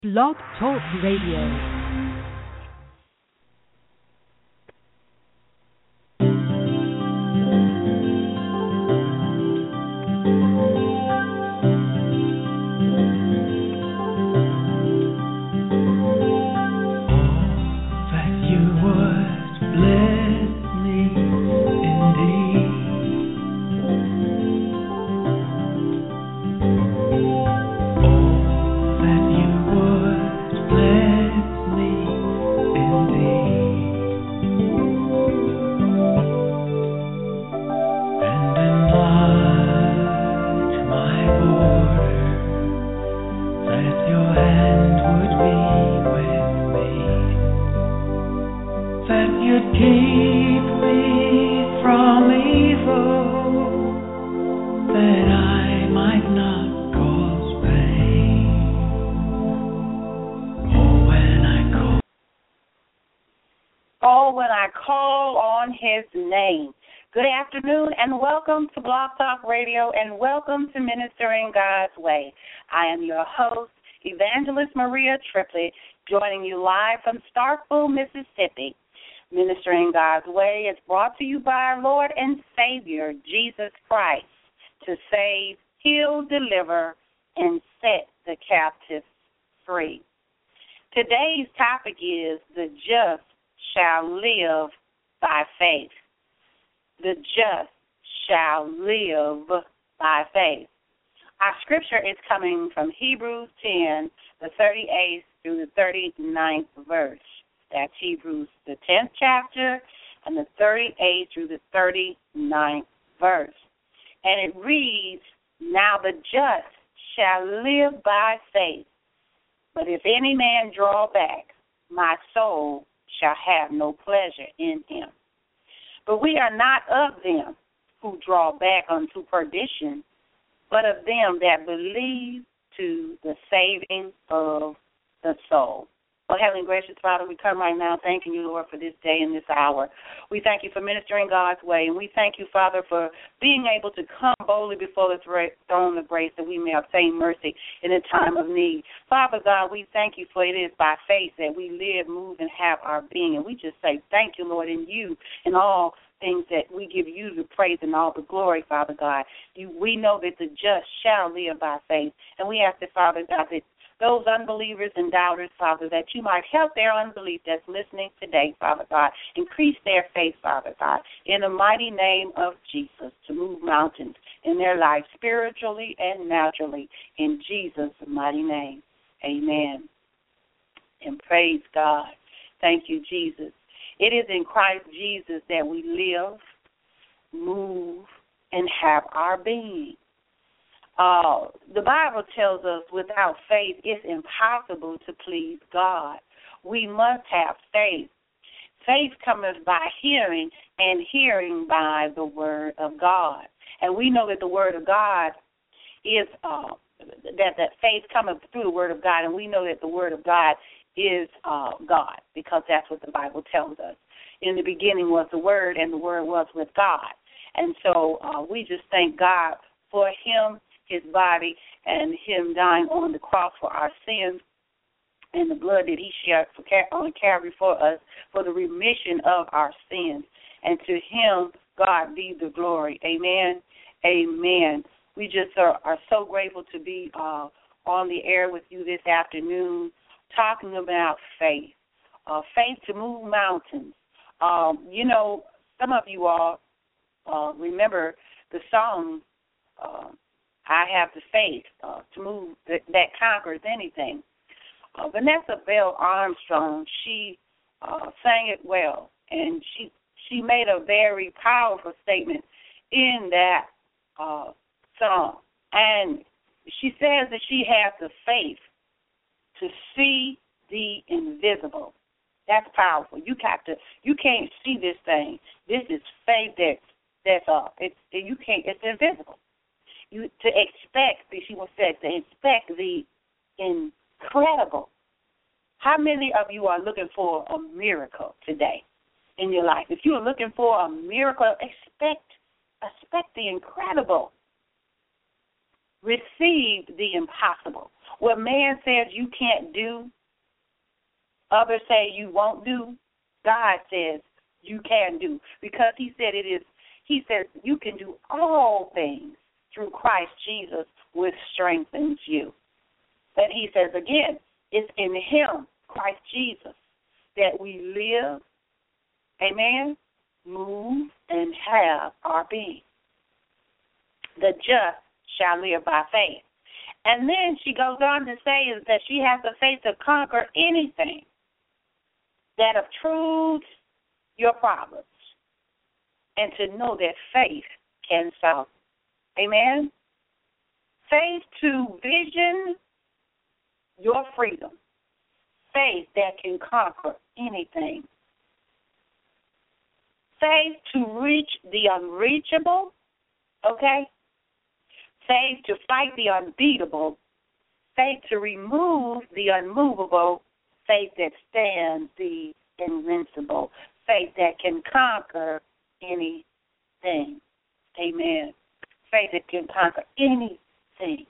Blog Talk Radio. Good afternoon and welcome to Blog Talk Radio and welcome to Ministering God's Way. I am your host, Evangelist Maria Triplett, joining you live from Starkville, Mississippi. Ministering God's Way is brought to you by our Lord and Savior, Jesus Christ, to save, heal, deliver, and set the captives free. Today's topic is the just shall live by faith. The just shall live by faith. Our scripture is coming from Hebrews 10, the 38th through the 39th verse. That's Hebrews, the 10th chapter, and the 38th through the 39th verse. And it reads, "Now the just shall live by faith, but if any man draw back, my soul shall have no pleasure in him. But we are not of them who draw back unto perdition, but of them that believe to the saving of the soul." Oh, Heavenly Gracious Father, we come right now thanking you, Lord, for this day and this hour. We thank you for ministering God's way, and we thank you, Father, for being able to come boldly before the throne of grace that we may obtain mercy in a time of need. Father God, we thank you for it is by faith that we live, move, and have our being. And we just say thank you, Lord, in you and all things that we give you the praise and all the glory, Father God. We know that the just shall live by faith. And we ask that, Father God, that those unbelievers and doubters, Father, that you might help their unbelief that's listening today, Father God. Increase their faith, Father God, in the mighty name of Jesus, to move mountains in their life spiritually and naturally. In Jesus' mighty name, amen. And praise God. Thank you, Jesus. It is in Christ Jesus that we live, move, and have our being. The Bible tells us without faith it's impossible to please God. We must have faith. Faith cometh by hearing, and hearing by the word of God. And we know that the word of God is, that faith cometh through the word of God, and we know that the word of God is God, because that's what the Bible tells us. In the beginning was the Word, and the Word was with God. And so we just thank God for him, his body, and him dying on the cross for our sins, and the blood that he shed on Calvary for us for the remission of our sins. And to him, God be the glory. Amen. Amen. We just are so grateful to be on the air with you this afternoon, talking about faith, faith to move mountains. Some of you all remember the song, I Have the Faith to Move that Conquers Anything. Vanessa Bell Armstrong, she sang it well, and she made a very powerful statement in that song. And she says that she has the faith to see the invisible. That's powerful. You can't see this thing. This is faith it's invisible. She will say, to expect the incredible. How many of you are looking for a miracle today in your life? If you are looking for a miracle, expect the incredible. received the impossible. What man says you can't do, others say you won't do, God says you can do. Because he says you can do all things through Christ Jesus, which strengthens you. And he says again, it's in him, Christ Jesus, that we live, amen, move, and have our being. The just shall live by faith. And then she goes on to say is that she has the faith to conquer anything that obtrudes your problems and to know that faith can solve. Amen? Faith to vision your freedom. Faith that can conquer anything. Faith to reach the unreachable, okay? Faith to fight the unbeatable. Faith to remove the unmovable. Faith that stands the invincible. Faith that can conquer anything. Amen. Faith that can conquer anything.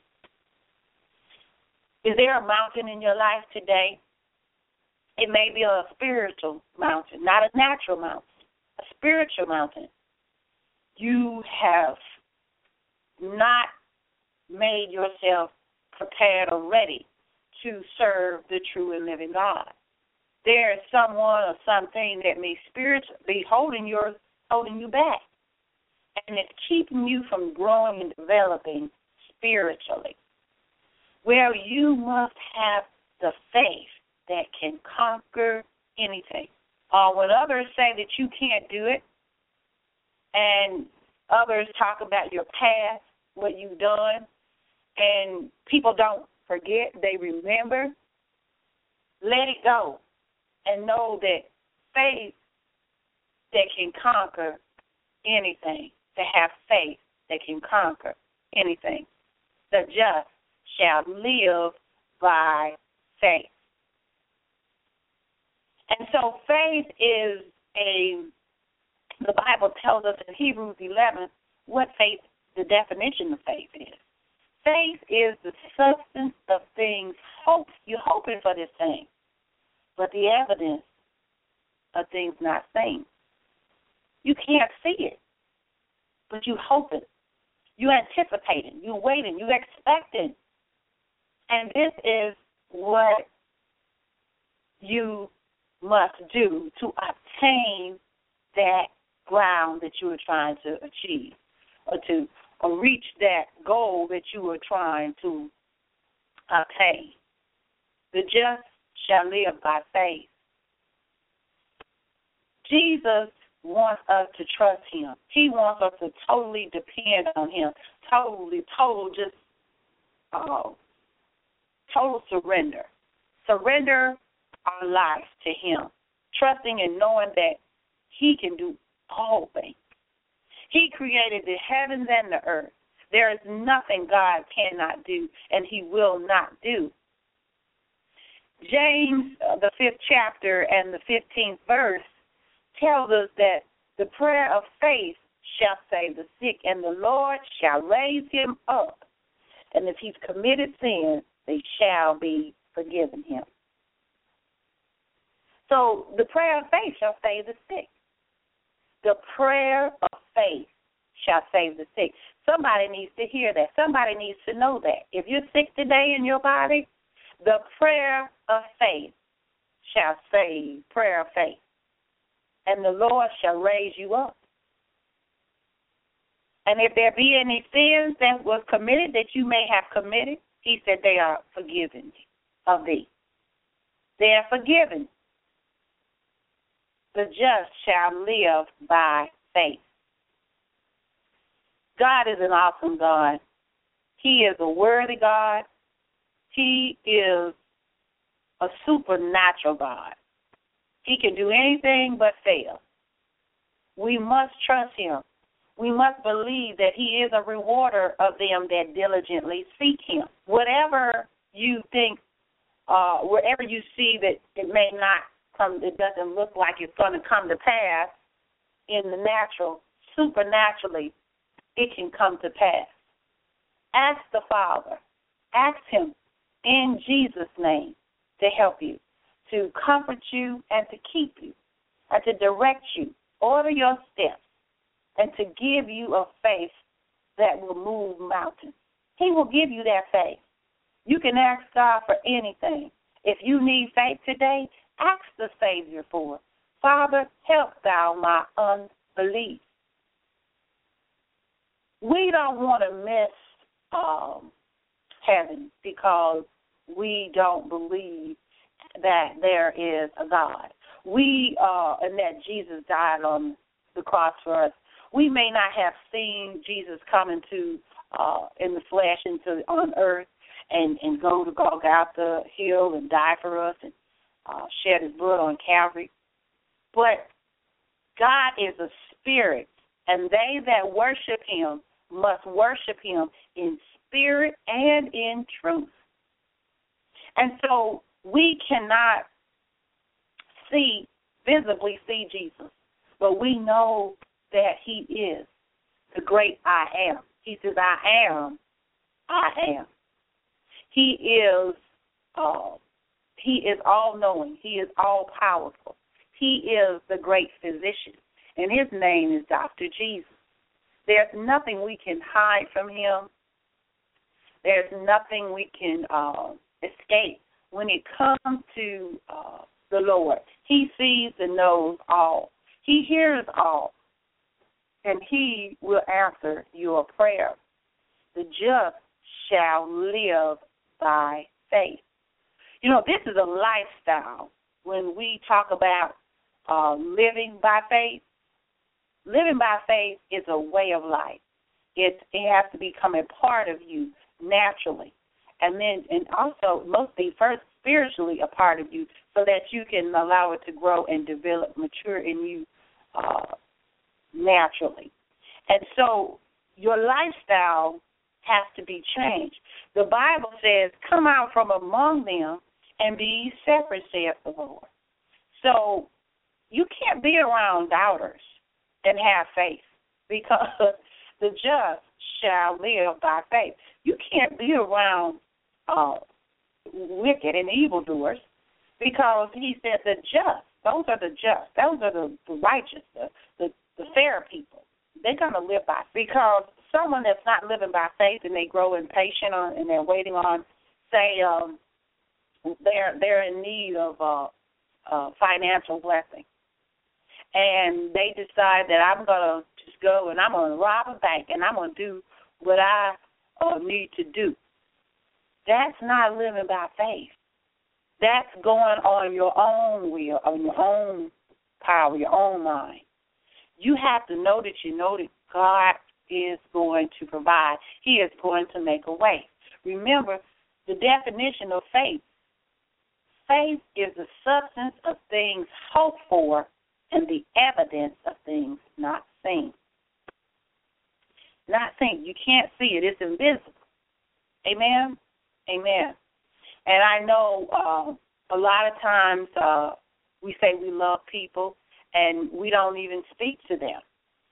Is there a mountain in your life today? It may be a spiritual mountain, not a natural mountain, a spiritual mountain. You have not made yourself prepared or ready to serve the true and living God. There is someone or something that may spiritually be holding you back, and it's keeping you from growing and developing spiritually. Well, you must have the faith that can conquer anything. When others say that you can't do it, and others talk about your past, what you've done, and people don't forget, they remember, let it go and know that faith that can conquer anything, to have faith that can conquer anything. The just shall live by faith. And so faith is the Bible tells us in Hebrews 11 what faith, the definition of faith is. Faith is the substance of things hoped. You're hoping for this thing, but the evidence of things not seen. You can't see it, but you hope it. You're anticipating. You're waiting. You're expecting. And this is what you must do to obtain that ground that you are trying to achieve, or reach that goal that you are trying to obtain. The just shall live by faith. Jesus wants us to trust him. He wants us to totally depend on him, total surrender. Surrender our lives to him, trusting and knowing that he can do all things. He created the heavens and the earth. There is nothing God cannot do and he will not do. James, the 5th chapter and the 15th verse, tells us that the prayer of faith shall save the sick, and the Lord shall raise him up. And if he's committed sin, they shall be forgiven him. So the prayer of faith shall save the sick. The prayer of faith shall save the sick. Somebody needs to hear that. Somebody needs to know that. If you're sick today in your body, the prayer of faith shall save, prayer of faith. And the Lord shall raise you up. And if there be any sins that was committed that you may have committed, he said they are forgiven of thee. They are forgiven. The just shall live by faith. God is an awesome God. He is a worthy God. He is a supernatural God. He can do anything but fail. We must trust him. We must believe that he is a rewarder of them that diligently seek him. Whatever you think, wherever you see that it may not come, it doesn't look like it's going to come to pass in the natural, supernaturally, it can come to pass. Ask the Father. Ask Him in Jesus' name to help you, to comfort you and to keep you, and to direct you, order your steps, and to give you a faith that will move mountains. He will give you that faith. You can ask God for anything. If you need faith today, ask the Savior for it. Father, help thou my unbelief. We don't want to miss heaven because we don't believe that there is a God. And that Jesus died on the cross for us. We may not have seen Jesus come into in the flesh on earth and go to Golgotha Hill and die for us and shed His blood on Calvary. But God is a spirit, and they that worship Him must worship Him in spirit and in truth. And so we cannot visibly see Jesus, but we know that He is the great I am. He says, I am. He is all-knowing. He is all-powerful. He is the great physician, and His name is Dr. Jesus. There's nothing we can hide from Him. There's nothing we can escape when it comes to the Lord. He sees and knows all. He hears all, and He will answer your prayer. The just shall live by faith. You know, this is a lifestyle. When we talk about living by faith is a way of life. It has to become a part of you naturally, and also mostly first spiritually a part of you, so that you can allow it to grow and develop, mature in you naturally. And so your lifestyle has to be changed. The Bible says, "Come out from among them and be ye separate," saith the Lord. So you can't be around doubters and have faith, because the just shall live by faith. You can't be around wicked and evildoers, because He said the just, those are the just, those are the righteous, the fair people. They're going to live by, because someone that's not living by faith and they grow impatient and they're waiting on, say, they're in need of financial blessing, and they decide that I'm going to just go and I'm going to rob a bank and I'm going to do what I need to do. That's not living by faith. That's going on your own will, on your own power, your own mind. You have to know that you know that God is going to provide. He is going to make a way. Remember the definition of faith. Faith is the substance of things hoped for and the evidence of things not seen. Not seen. You can't see it. It's invisible. Amen? Amen. And I know a lot of times we say we love people and we don't even speak to them.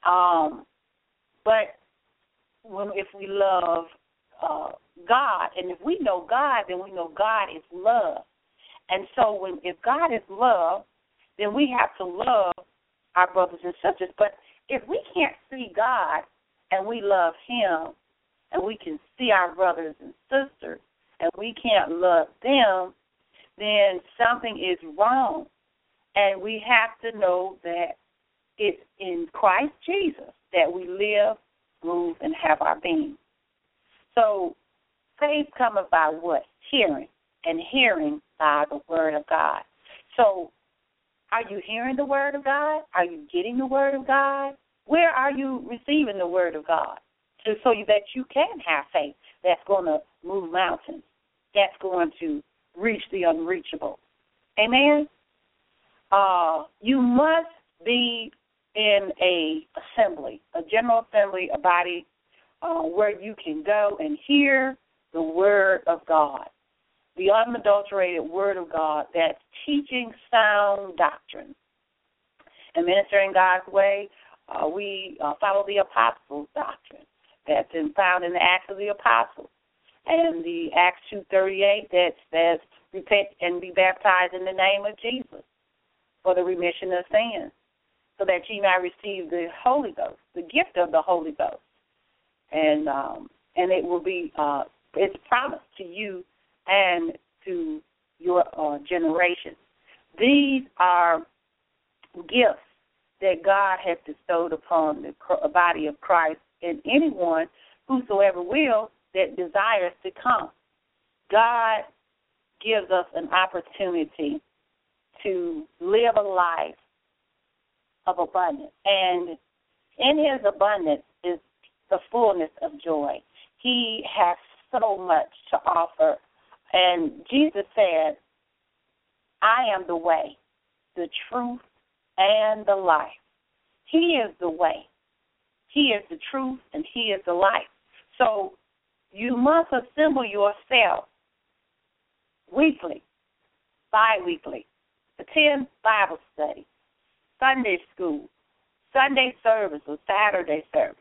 But if we love God, and if we know God, then we know God is love. And so if God is love, then we have to love our brothers and sisters. But if we can't see God and we love Him, and we can see our brothers and sisters, and we can't love them, then something is wrong. And we have to know that it's in Christ Jesus that we live, move, and have our being. So faith cometh by what? Hearing, and hearing by the Word of God. So are you hearing the Word of God? Are you getting the Word of God? Where are you receiving the Word of God? So that you can have faith that's going to move mountains, that's going to reach the unreachable. Amen? You must be in a assembly, a general assembly, a body where you can go and hear the Word of God, the unadulterated Word of God that's teaching sound doctrine. And Ministering God's Way, we follow the apostles' doctrine. that's found in the Acts of the Apostles. And the Acts 2:38 that says, repent and be baptized in the name of Jesus for the remission of sins, so that ye might receive the Holy Ghost, the gift of the Holy Ghost. And it will be, it's promised to you and to your generation. These are gifts that God has bestowed upon the body of Christ and anyone whosoever will that desires to come. God gives us an opportunity to live a life of abundance. And in his abundance is the fullness of joy. He has so much to offer. And Jesus said, I am the way, the truth, and the life. He is the way. He is the truth, and he is the life. So you must assemble yourself weekly, bi-weekly, attend Bible study, Sunday school, Sunday service, or Saturday service.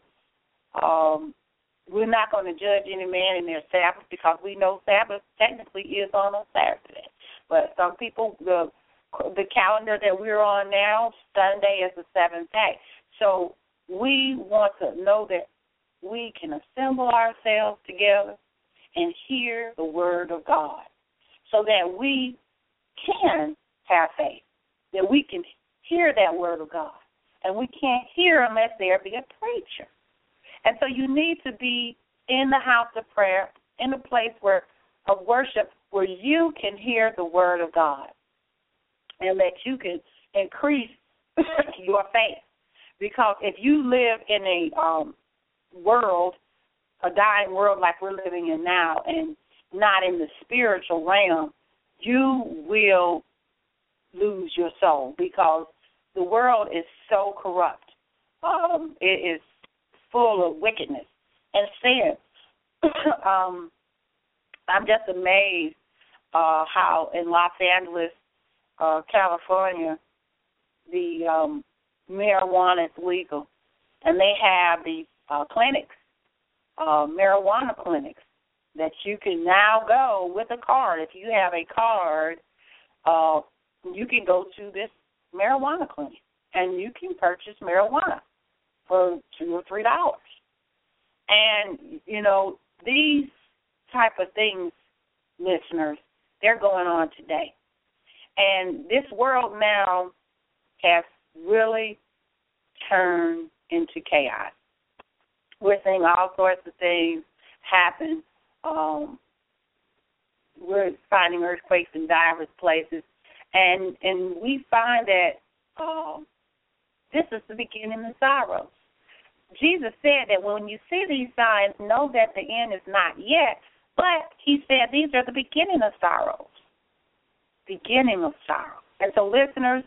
We're not going to judge any man in their Sabbath because we know Sabbath technically is on a Saturday. But some people, the calendar that we're on now, Sunday is the seventh day. So we want to know that we can assemble ourselves together and hear the word of God so that we can have faith, that we can hear that word of God. And we can't hear unless there be a preacher. And so you need to be in the house of prayer, in a place of worship where you can hear the word of God and that you can increase your faith. Because if you live in a world, a dying world like we're living in now, and not in the spiritual realm, you will lose your soul because the world is so corrupt. It is full of wickedness and sin. I'm just amazed how in Los Angeles, California, the marijuana is legal, and they have these clinics, marijuana clinics, that you can now go with a card. If you have a card, you can go to this marijuana clinic, and you can purchase marijuana for $2 or $3. And, you know, these type of things, listeners, they're going on today. And this world now has really turned into chaos. We're seeing all sorts of things happen. We're finding earthquakes in diverse places. And we find that this is the beginning of sorrows. Jesus said that when you see these signs, know that the end is not yet. But he said these are the beginning of sorrows. Beginning of sorrow. And so, listeners,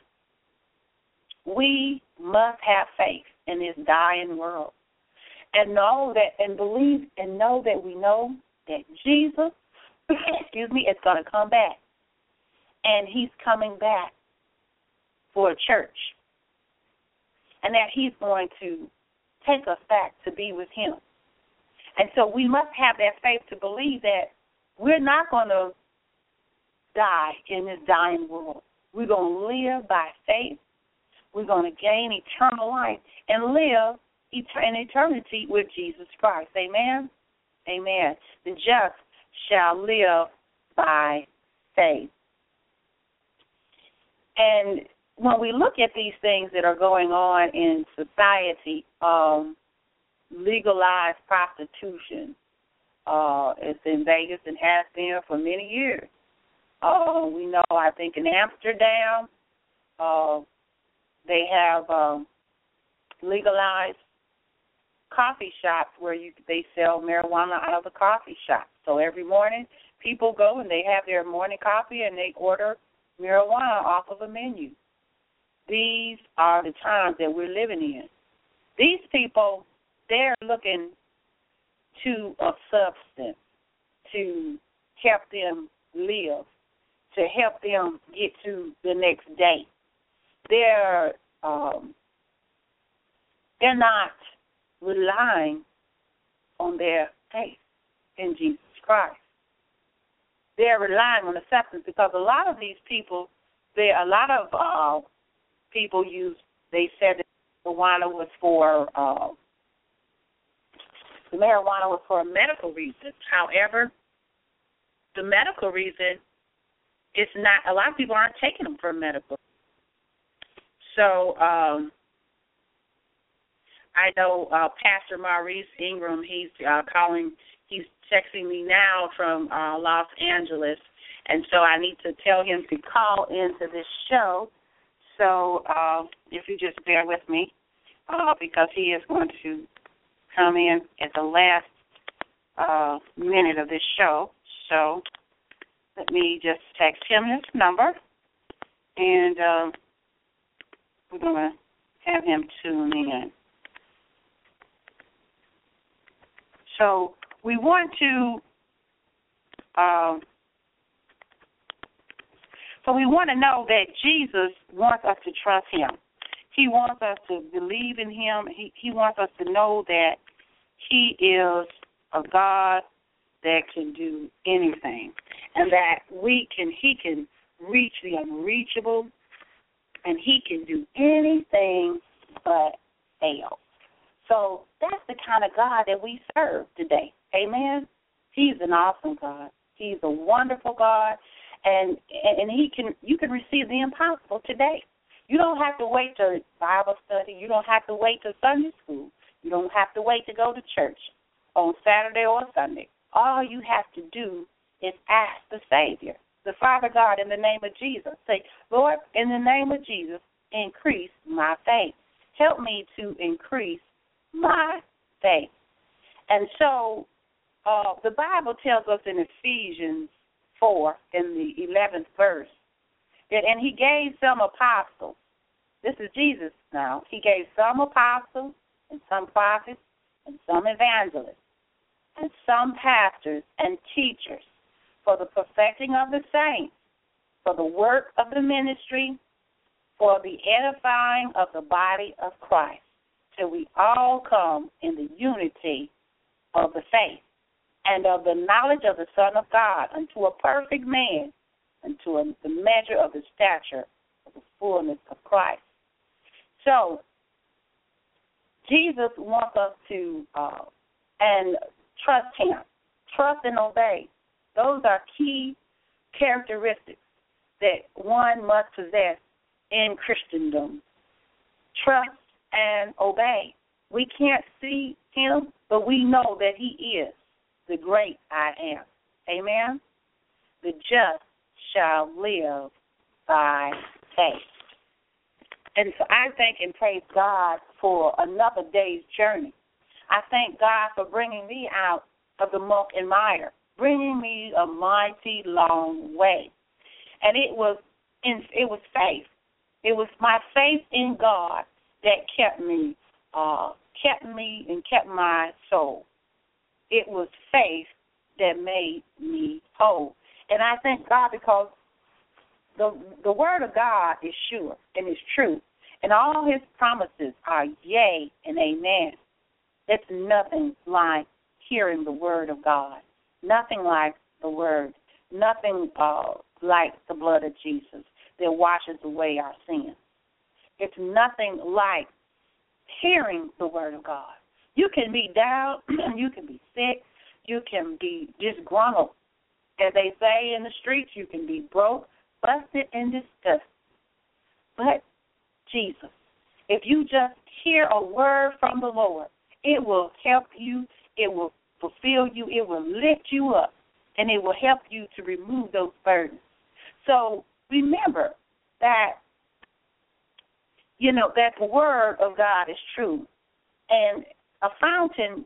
we must have faith in this dying world. And know that, and believe, and know that we know that Jesus, is going to come back. And he's coming back for a church. And that he's going to take us back to be with him. And so we must have that faith to believe that we're not going to die in this dying world. We're going to live by faith. We're going to gain eternal life and live in eternity with Jesus Christ. Amen? Amen. The just shall live by faith. And when we look at these things that are going on in society, legalized prostitution, it's in Vegas and has been for many years. We know, I think, in Amsterdam, they have legalized coffee shops where they sell marijuana out of the coffee shop. So every morning, people go and they have their morning coffee and they order marijuana off of a menu. These are the times that we're living in. These people, they're looking to a substance to help them live, to help them get to the next day. They're not relying on their faith in Jesus Christ. They're relying on the substance because a lot of these people, people they said that the marijuana was for a medical reason. However, the medical reason is not, a lot of people aren't taking them for medical. So I know Pastor Maurice Ingram, he's texting me now from Los Angeles, and so I need to tell him to call into this show. So if you just bear with me, because he is going to come in at the last minute of this show. So let me just text him this number, and we're going to have him tune in. So we want to know that Jesus wants us to trust him. He wants us to believe in him. He wants us to know that he is a God that can do anything, and that he can reach the unreachable, and he can do anything but fail. So that's the kind of God that we serve today. Amen. He's an awesome God. He's a wonderful God, and you can receive the impossible today. You don't have to wait to Bible study. You don't have to wait to Sunday school. You don't have to wait to go to church on Saturday or Sunday. All you have to do is ask the Savior, the Father God, in the name of Jesus. Say, Lord, in the name of Jesus, increase my faith. Help me to increase my faith. And so the Bible tells us in Ephesians 4, in the 11th verse, that, and he gave some apostles. This is Jesus now. He gave some apostles and some prophets and some evangelists and some pastors and teachers for the perfecting of the saints, for the work of the ministry, for the edifying of the body of Christ, till we all come in the unity of the faith and of the knowledge of the Son of God, unto a perfect man, unto the measure of the stature of the fullness of Christ. So Jesus wants us to and trust him, trust and obey. Those are key characteristics that one must possess in Christendom. Trust and obey. We can't see him, but we know that he is the great I am. Amen? The just shall live by faith. And so I thank and praise God for another day's journey. I thank God for bringing me out of the muck and mire, bringing me a mighty long way. And it was faith. It was my faith in God that kept me and kept my soul. It was faith that made me whole. And I thank God because the word of God is sure and is true, and all his promises are yea and amen. It's nothing like hearing the word of God, nothing like the word, nothing like the blood of Jesus that washes away our sins. It's nothing like hearing the word of God. You can be down, you can be sick, you can be disgruntled. As they say in the streets, you can be broke, busted, and disgusted. But Jesus, if you just hear a word from the Lord, it will help you, it will fulfill you, it will lift you up, and it will help you to remove those burdens. So remember that, that the word of God is true. And a fountain,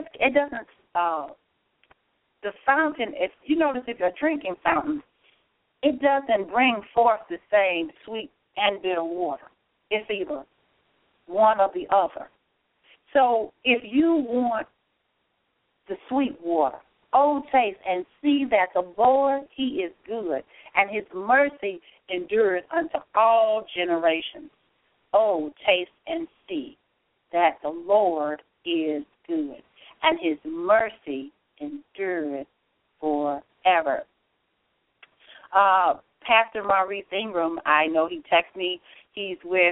the fountain, if you notice, if you're drinking fountain, it doesn't bring forth the same sweet and bitter water. It's either one or the other. So if you want the sweet water, oh, taste and see that the Lord, he is good, and his mercy endures unto all generations. Oh, taste and see that the Lord is good. and his mercy endureth forever. Pastor Maurice Ingram, I know he texted me. He's with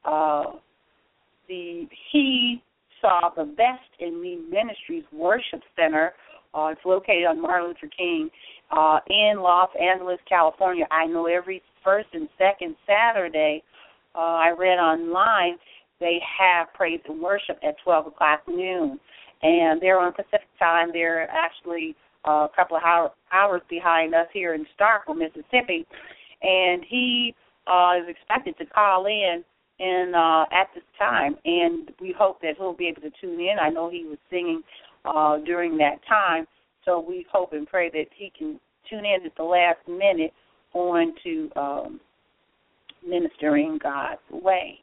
He Saw the Best in Me Ministries Worship Center. It's located on Martin Luther King in Los Angeles, California. I know every first and second Saturday, I read online, they have praise and worship at 12 o'clock noon. And they're on Pacific time. They're actually a couple of hours behind us here in Starkville, Mississippi. And he is expected to call in at this time. And we hope that he'll be able to tune in. I know he was singing during that time. So we hope and pray that he can tune in at the last minute on to Ministering God's Way.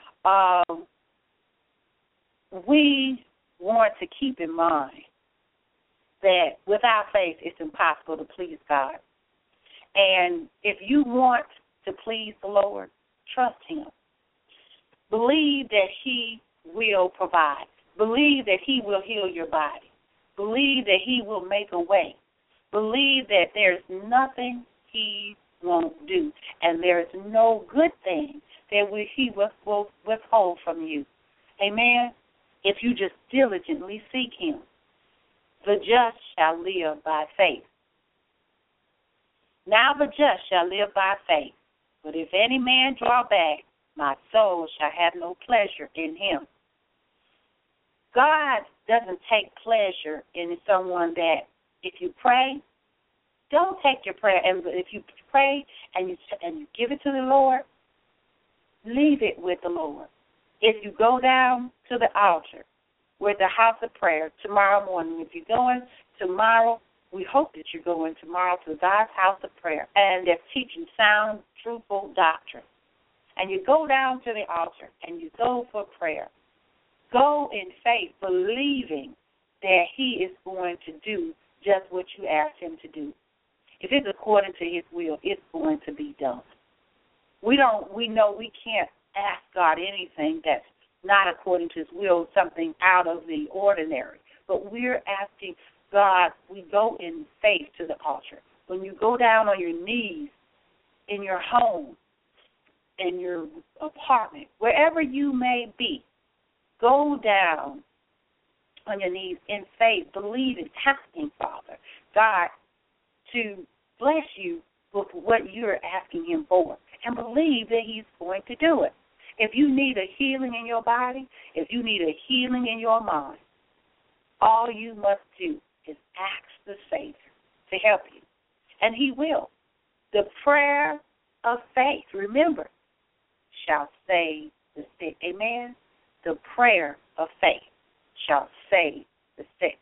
We want to keep in mind that without faith it's impossible to please God. And if you want to please the Lord, trust him. Believe that he will provide. Believe that he will heal your body. Believe that he will make a way. Believe that there's nothing he won't do, and there's no good thing that he will withhold from you. Amen? If you just diligently seek him. The just shall live by faith. Now the just shall live by faith. But if any man draw back, my soul shall have no pleasure in him. God doesn't take pleasure in someone that if you pray, don't take your prayer. And if you pray and you give it to the Lord, leave it with the Lord. If you go down to the altar with the house of prayer tomorrow morning, if you're going tomorrow, we hope that you're going tomorrow to God's house of prayer, and they're teaching sound, truthful doctrine. And you go down to the altar and you go for prayer. Go in faith, believing that he is going to do just what you asked him to do. If it's according to his will, it's going to be done. We know we can't ask God anything that's not according to his will, something out of the ordinary. But we're asking God, we go in faith to the altar. When you go down on your knees in your home, in your apartment, wherever you may be, go down on your knees in faith, believing, asking Father God to bless you with what you're asking him for, and believe that he's going to do it. If you need a healing in your body, if you need a healing in your mind, all you must do is ask the Savior to help you, and he will. The prayer of faith, remember, shall save the sick. Amen? The prayer of faith shall save the sick.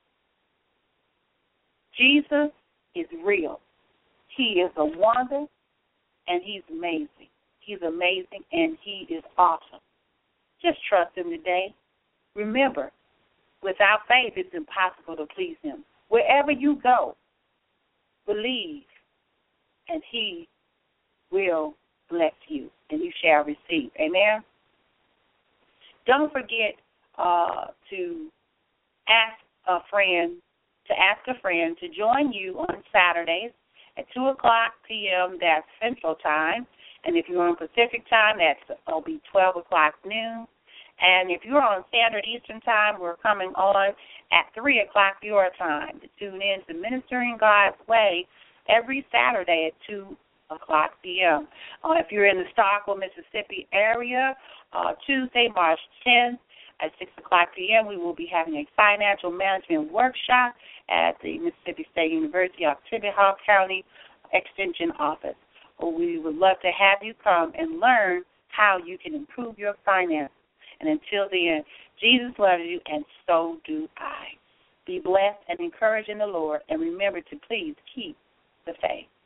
Jesus is real. He is a wonder, and he's amazing. He's amazing, and he is awesome. Just trust him today. Remember, without faith, it's impossible to please him. Wherever you go, believe, and he will bless you, and you shall receive. Amen? Don't forget to ask a friend to join you on Saturdays at 2 o'clock p.m. That's Central Time. And if you're on Pacific Time, that'll be 12 o'clock noon. And if you're on Standard Eastern Time, we're coming on at 3 o'clock your time to tune in to Ministering God's Way every Saturday at 2 o'clock p.m. If you're in the Starkville, Mississippi area, Tuesday, March 10th at 6 o'clock p.m., we will be having a financial management workshop at the Mississippi State University Oktibbeha County Extension Office. We would love to have you come and learn how you can improve your finances. And until then, Jesus loves you, and so do I. Be blessed and encouraged in the Lord, and remember to please keep the faith.